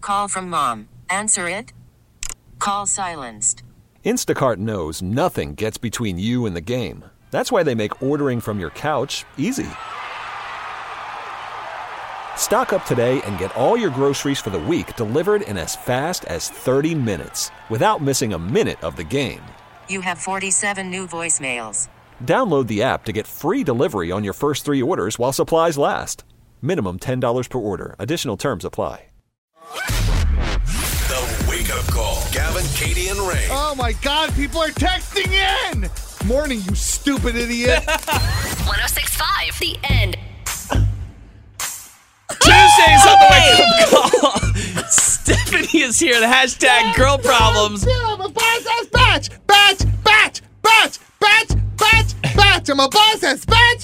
call from mom. Answer it. Call silenced. Instacart knows nothing gets between you and the game. That's why they make ordering from your couch easy. Stock up today and get all your groceries for the week delivered in as fast as 30 minutes without missing a minute of the game. You have 47 new voicemails. Download the app to get free delivery on your first 3 orders while supplies last. Minimum $10 per order. Additional terms apply. The Wake Up Call. Gavin, Katie, and Ray. Oh, my God. People are texting in. Morning, you stupid idiot. 106.5. The End. Tuesdays on the Wake Up Call. Stephanie is here. The hashtag girl problems. I'm a boss ass batch. I'm a boss ass batch.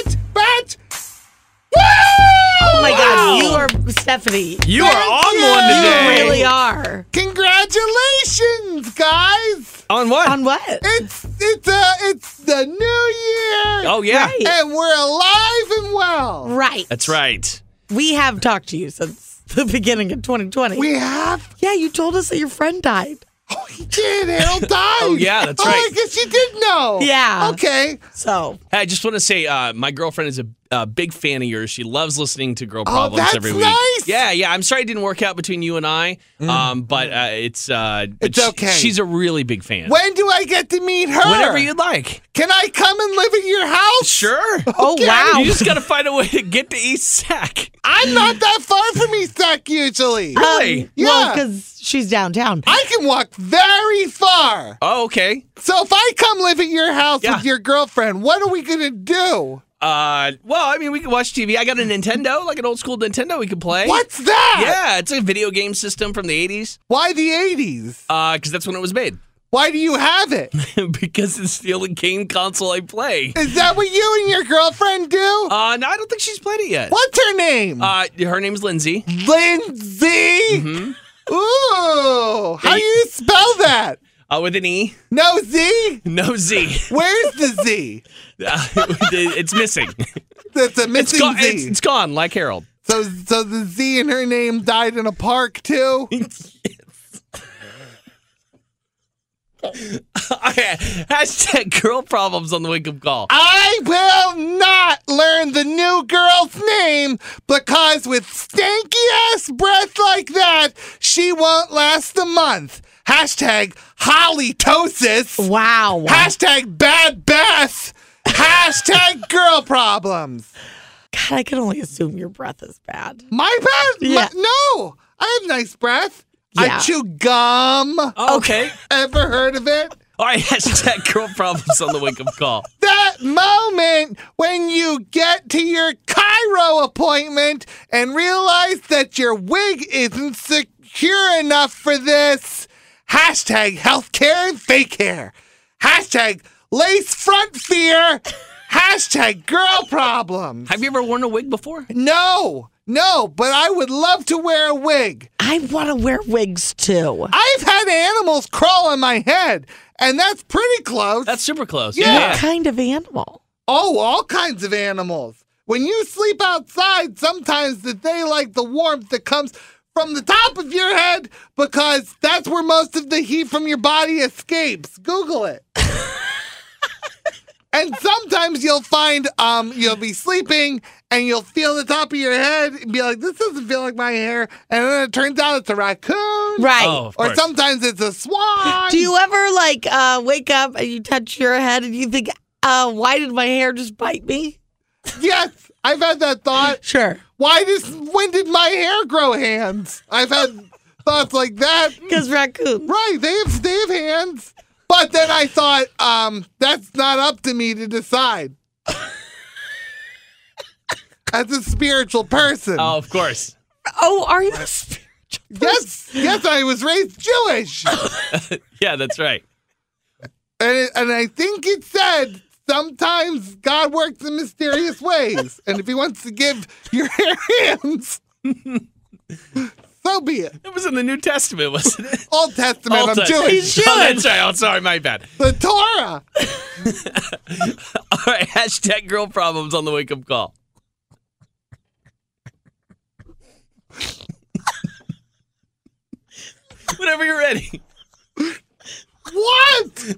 Woo! Oh my Wow. God, you are Stephanie. You are on one today. You really are. Congratulations, guys. On what? On what? It's the new year. Oh, yeah. Right. And we're alive and well. Right. That's right. We have talked to you since the beginning of 2020. We have? Yeah, you told us that your friend died. Oh, he did. Harold died. Oh, yeah, that's right. I guess you did know. Yeah. Okay. So. Hey, I just want to say my girlfriend is a big fan of yours. She loves listening to Girl Problems that's every week. nice. Yeah. I'm sorry it didn't work out between you and I, but it's okay. She's a really big fan. When do I get to meet her? Whenever you'd like. Can I come and live at your house? Sure. Oh, wow. You just got to find a way to get to East Sac. I'm not that far from East Sac usually. Really? Yeah. Well, because she's downtown. I can walk very far. Oh, okay. So if I come live at your house Yeah. with your girlfriend, what are we going to do? Well, I mean, we can watch TV. I got a Nintendo, like an old school Nintendo we can play. What's that? Yeah, it's a video game system from the 80s. Why the 80s? Because that's when it was made. Why do you have it? Because it's the only game console I play. Is that what you and your girlfriend do? No, I don't think she's played it yet. What's her name? Her name's Lindsay. Lindsay? Mm-hmm. Ooh. How do you spell that? With an E. No Z? No Z. Where's the Z? It's missing. That's a missing Z. It's gone, like Harold. So the Z in her name died in a park too? Okay, hashtag girl problems on the Wake Up Call. I will not learn the new girl's name because with stanky ass breath like that, she won't last a month. Hashtag Hollytosis. Wow. Hashtag Bad Beth. Hashtag girl problems. God, I can only assume your breath is bad. My bad? Yeah. No, I have nice breath. Yeah. I chew gum. Okay. Ever heard of it? All right, hashtag girl problems on the Wake Up Call. That moment when you get to your chiro appointment and realize that your wig isn't secure enough for this. Hashtag healthcare and fake hair. Hashtag lace front fear. Hashtag girl problems. Have you ever worn a wig before? No, but I would love to wear a wig. I want to wear wigs too. I've had animals crawl on my head, and that's pretty close. That's super close. Yeah. What kind of animal? Oh, all kinds of animals. When you sleep outside, sometimes they like the warmth that comes from the top of your head because that's where most of the heat from your body escapes. Google it. And sometimes you'll find you'll be sleeping and you'll feel the top of your head and be like, this doesn't feel like my hair. And then it turns out it's a raccoon. Right. Oh, of Or course. sometimes it's a swan. Do you ever wake up and you touch your head and you think, why did my hair just bite me? Yes, I've had that thought. Sure. When did my hair grow hands? I've had thoughts like that. Because raccoons. Right, they have hands. But then I thought, that's not up to me to decide. As a spiritual person. Oh, of course. Oh, are you a spiritual person? Yes, I was raised Jewish. Yeah, that's right. And I think it said sometimes God works in mysterious ways. And if he wants to give your hair hands, so be it. It was in the New Testament, wasn't it? Old Testament, I'm Testament. Jewish. He's Oh, that's right. Oh, sorry, my bad. The Torah. All right, hashtag girl problems on the Wake Up Call. Whenever you're ready. What?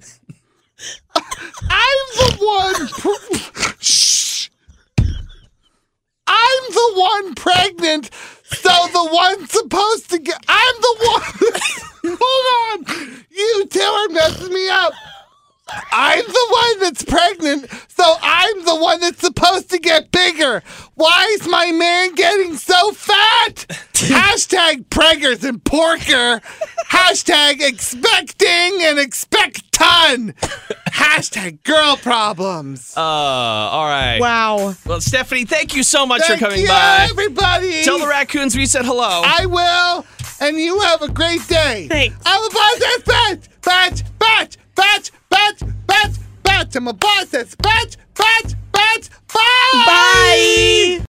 I'm the one. Shh. I'm the one pregnant, so the one supposed to get. I'm the one. Hold on. You two are messing me up. I'm the one that's pregnant, so I'm the one that's supposed to get bigger. Why is my man getting so fat? Hashtag preggers and porker. Hashtag expecting and expect-ton. Hashtag girl problems. All right. Wow. Well, Stephanie, thank you so much Thank for coming you, by. everybody. Tell the raccoons we said hello. I will, and you have a great day. Thanks. I'm a boss that's batch. I'm a boss that's batch. Bye. Bye.